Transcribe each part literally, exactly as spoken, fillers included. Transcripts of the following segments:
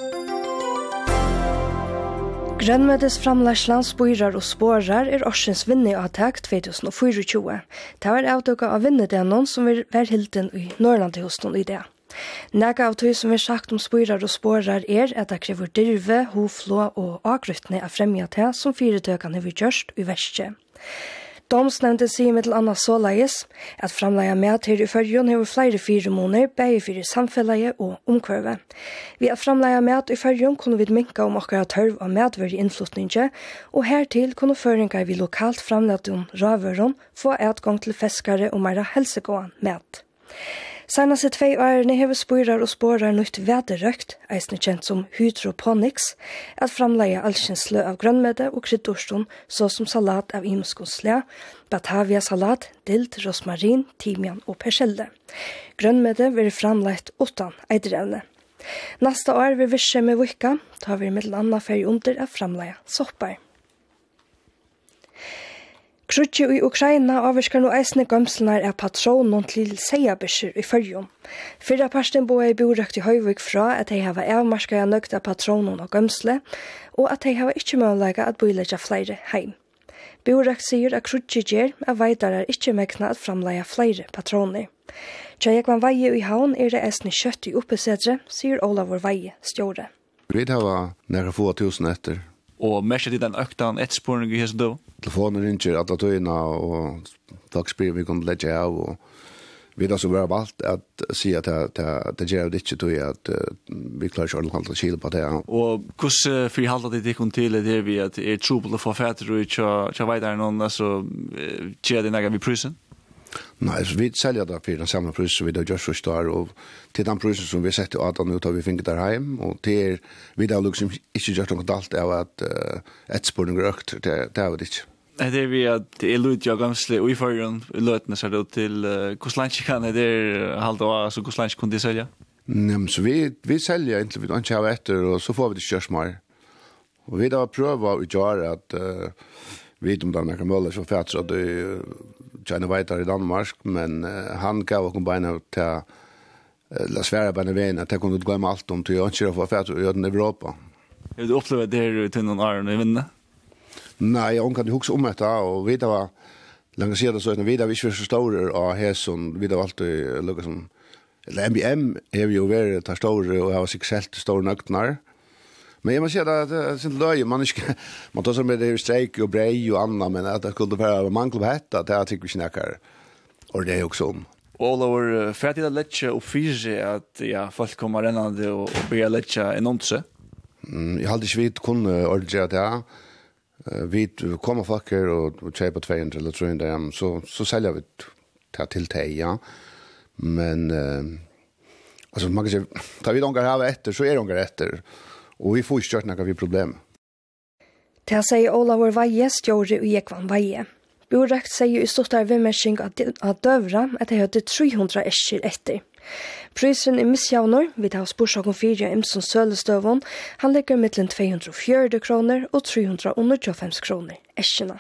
Grønmedes framlegsland spyrar og spårar er årsens vinneavtak tjuetusen og tjuefire. Det var avdukket av vinnedenon som vil være hilden i Norrlandshosten i det. Nega av tog som er sagt om spyrar og spårar er at det krever dyrve, hoflå og akrytne av fremja til som firetøkene vil gjørst i verste. Domsnevnden sier med til Anna Såleis at framleia med her i førjon har flere fire måneder, begge for samfellet og omkvarve. Vi at framleia med i førjon kunne vi minka om akkurat tørv av medver i innflutninge, og hertil kunne føringer vi lokalt framleid om ravøren få etgang til fiskare og mer helsegående med. Senast i tvei årene har spyrar og spårar nytt vederrøkt, eisne kjent som hydroponics, at framleie alkjenslø av grønmede og kryddorstun, så som salat av imskosle, batavia salat, dild, rosmarin, timian og persille. Grønmede vil framleit utan eidrevne. Neste år vil vi se med vikka, tar vi med anna ferie under av framleie soppar. Krutje i Ukraina avvirskar nå eisne gømslenar av patronen til seiabisher i førjon. Fyrra parsten boer i borøkt i Høyvik fra at de hava avmarskar nøgt av patronen og gømsle, og at de hava ikkje mulighet at boilegja flere heim. Borøkt sier at Krutje gjer at veidarar ikkje mekna at framleia flere patroner. Tjejekvan Veie i havn er det eisne kjøtt i oppesedre, sier Olavur Veie stjåre. Vi hava næra få tusen etter. Og merker til den øktan etterspåring i hesten da? Telefonen ringer alle tøyene, og folk spyr vi kunne legge av, og vi har også vært valgt at si at det gjør det ikke tøy, at vi klarer ikke å holde kilo på det. Og hvordan fri halda det ikke til det vi at er trobel å få fætter og ikke vet er noen, altså, gjør det nægge vi prysen? Nei, så vi selger det for den samme prysen som vi har gjort først der, og til den prysen som vi har sett i Adam ut har vi finket der hjem, og til vi har liksom ikke gjort noe alt av at etterspåring er økt, det er det ikke. Det er vi at det er lyd jeg gamsle og i førgen løtene ser det til hvordan landet kan det er halvt av, så hvordan landet kunne de selge? Nei, så vi, vi selger egentlig, vi ikke har etter, og så får vi det kjørs mer. Og vi har prøvd å gjøre at uh, vi vet om det er noen møller som fætter, så det kjenner veitar i Danmark, men uh, han gav oss beina til uh, la svære beina veien, at jeg kunne glemme alt om til å ønske å få fætter i Europa. Har du opplevd det her til noen år i vinnene? Nei, jeg kan huske om dette, og vi var langt siden så vi var ikke så store av hæsen, vi var alltid lukket som, eller M B M har vi jo vært der store, og jeg var sikkert selv store nøktene. Men jeg må si at det er sin løy, man ikke, man tar seg med det streik og brei og annet, men at det skulle være mangel på hette, det er tykker vi ikke nekker, og det er jo også om. Oliver, for at det er lett å fyre at ja, folk kommer rennende og, og blir lett enormt seg? Mm, jeg hadde ikke vidt kunne ordentlig at jeg, Uh, vi kommer folk her og, og kjøper tvehundre eller trehundre, så, så selger vi det til teg, ja. Men, uh, altså, man kan si, tar vi noen her etter, så er noen etter, og vi får ikke kjørt noen problem. Det sier Olavur Veie, stjåre og Jekvan Veie. Borøkt sier i stottar vimmersing av døvra at de hadde trehundre esker etter. Prisen i misjavnor, vi tar spørsmål om fire imson sølestøvån, han ligger mellom to hundre og fjorten kroner og tre hundre og tjuefem kroner eskjene.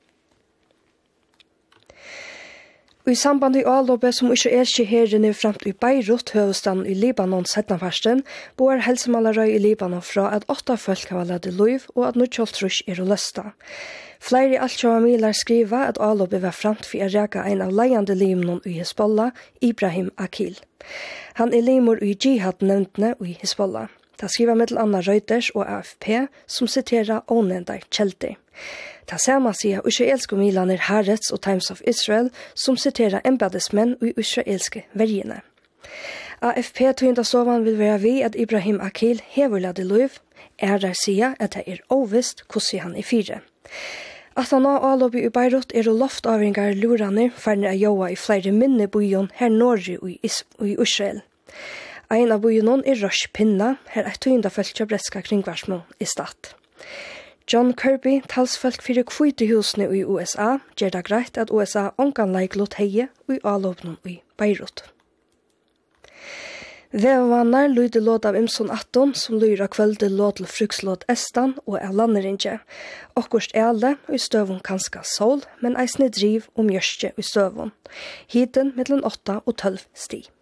Og i samband i avløpet som israelske herren er fremt i Beirut, høvestaden i Libanon, setnafarsten, bor helsemallerøy i Libanon fra at åtta folk har ladet liv og at nødkjoltrus er å løsta. Flere altsjåamiler skriver at avløpet var fremt for å reka en av leiende livnen i Hezbollah, Ibrahim Akil. Han er limor i jihad-nevntene i Hezbollah. Det skriver med til Anna Reuters og A F P, som siterer ånendar kjelter. Det samme sier israelske milaner Haaretz og Times of Israel, som siterer embedesmenn i israelske vergene. A F P tøyndastovan vil være vi at Ibrahim Akil hever lade liv, er der sier at det er ovist hvordan han er fire. At han har avløpet i Beirut er og loftavringar luraner for å gjøre i flere minne byen her norge i Israel. En av byen er Rosh Pinna, her er tøynda følt breska kringvarsmål i stat. John Kirby, talsfolk for kvitehusene i U S A, gjør det greit at U S A ångan leik lot heie i avløpene i Beirut. Vevannar lyder låt av Imson atton, som lyra kvölde låt til frukslåt Estan og av landerinje. Okkurst ele og i støvun kanska sol, men eisne driv og mjørste i støvun. Hiten mellom åtta og tolv sti.